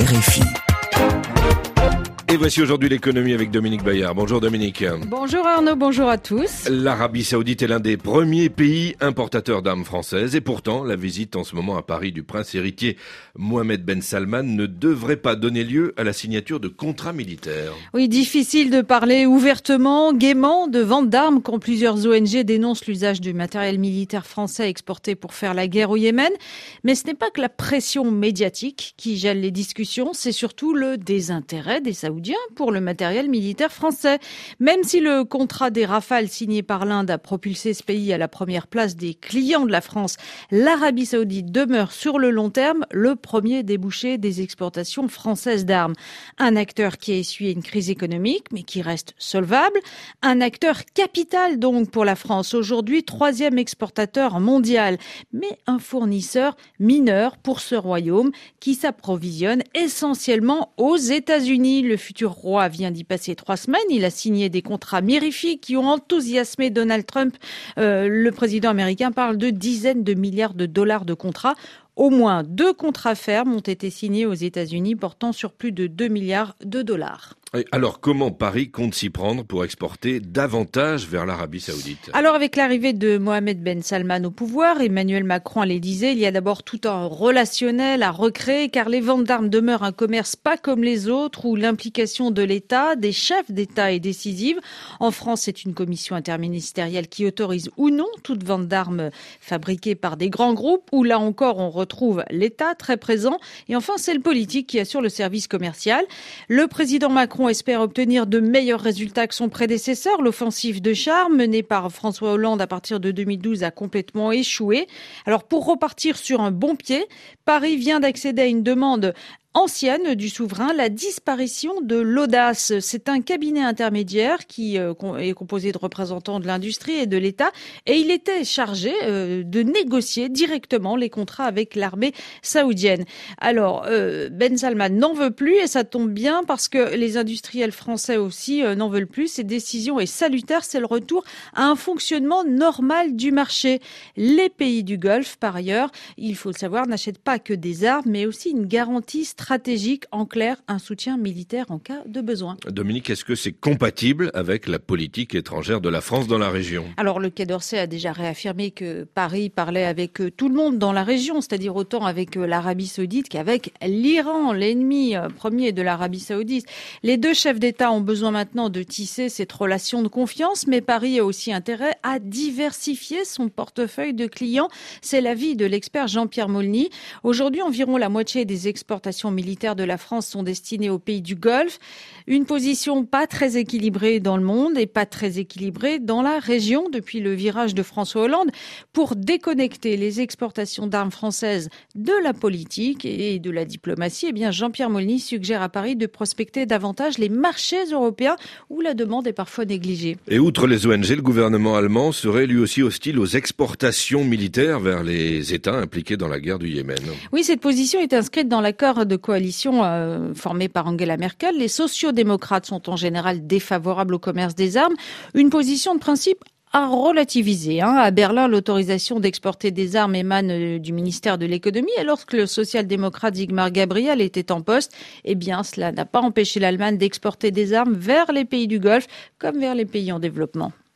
RFI. Et voici aujourd'hui l'économie avec Dominique Bayard. Bonjour Dominique. Bonjour Arnaud, bonjour à tous. L'Arabie Saoudite est l'un des premiers pays importateurs d'armes françaises et pourtant la visite en ce moment à Paris du prince héritier Mohammed Ben Salman ne devrait pas donner lieu à la signature de contrats militaires. Oui, difficile de parler ouvertement, gaiement de vente d'armes quand plusieurs ONG dénoncent l'usage du matériel militaire français exporté pour faire la guerre au Yémen. Mais ce n'est pas que la pression médiatique qui gèle les discussions, c'est surtout le désintérêt des Saoudiens pour le matériel militaire français. Même si le contrat des Rafales signé par l'Inde a propulsé ce pays à la première place des clients de la France, l'Arabie Saoudite demeure sur le long terme le premier débouché des exportations françaises d'armes. Un acteur qui a essuyé une crise économique, mais qui reste solvable. Un acteur capital donc pour la France, aujourd'hui 3e exportateur mondial, mais un fournisseur mineur pour ce royaume qui s'approvisionne essentiellement aux États-Unis. Le futur roi vient d'y passer 3 semaines. Il a signé des contrats mirifiques qui ont enthousiasmé Donald Trump. Le président américain parle de dizaines de milliards de dollars de contrats. Au moins 2 contrats fermes ont été signés aux États-Unis portant sur plus de 2 milliards de dollars. Et alors comment Paris compte s'y prendre pour exporter davantage vers l'Arabie Saoudite ? Alors avec l'arrivée de Mohammed Ben Salman au pouvoir, Emmanuel Macron à l'Élysée, il y a d'abord tout un relationnel à recréer car les ventes d'armes demeurent un commerce pas comme les autres où l'implication de l'État, des chefs d'État est décisive. En France, c'est une commission interministérielle qui autorise ou non toute vente d'armes fabriquées par des grands groupes où là encore on retrouve l'État très présent. Et enfin, c'est le politique qui assure le service commercial. Le président Macron espère obtenir de meilleurs résultats que son prédécesseur. L'offensive de chars menée par François Hollande à partir de 2012 a complètement échoué. Alors pour repartir sur un bon pied, Paris vient d'accéder à une demande ancienne du souverain, la disparition de l'audace. C'est un cabinet intermédiaire qui est composé de représentants de l'industrie et de l'État et il était chargé de négocier directement les contrats avec l'armée saoudienne. Alors, Ben Salman n'en veut plus et ça tombe bien parce que les industriels français aussi n'en veulent plus. Cette décision est salutaire, c'est le retour à un fonctionnement normal du marché. Les pays du Golfe, par ailleurs, il faut le savoir, n'achètent pas que des armes mais aussi une garantie stratégique, en clair, un soutien militaire en cas de besoin. Dominique, est-ce que c'est compatible avec la politique étrangère de la France dans la région ? Alors, le Quai d'Orsay a déjà réaffirmé que Paris parlait avec tout le monde dans la région, c'est-à-dire autant avec l'Arabie Saoudite qu'avec l'Iran, l'ennemi premier de l'Arabie Saoudite. Les 2 chefs d'État ont besoin maintenant de tisser cette relation de confiance, mais Paris a aussi intérêt à diversifier son portefeuille de clients. C'est l'avis de l'expert Jean-Pierre Maulny. Aujourd'hui, environ la moitié des exportations militaires de la France sont destinées aux pays du Golfe. Une position pas très équilibrée dans le monde et pas très équilibrée dans la région depuis le virage de François Hollande. Pour déconnecter les exportations d'armes françaises de la politique et de la diplomatie, eh bien Jean-Pierre Maulny suggère à Paris de prospecter davantage les marchés européens où la demande est parfois négligée. Et outre les ONG, le gouvernement allemand serait lui aussi hostile aux exportations militaires vers les États impliqués dans la guerre du Yémen. Oui, cette position est inscrite dans l'accord de coalition formé par Angela Merkel. Les sociodémocrates sont en général défavorables au commerce des armes. Une position de principe à relativiser. À Berlin, l'autorisation d'exporter des armes émane du ministère de l'économie et lorsque le social-démocrate Sigmar Gabriel était en poste, eh bien, cela n'a pas empêché l'Allemagne d'exporter des armes vers les pays du Golfe comme vers les pays en développement.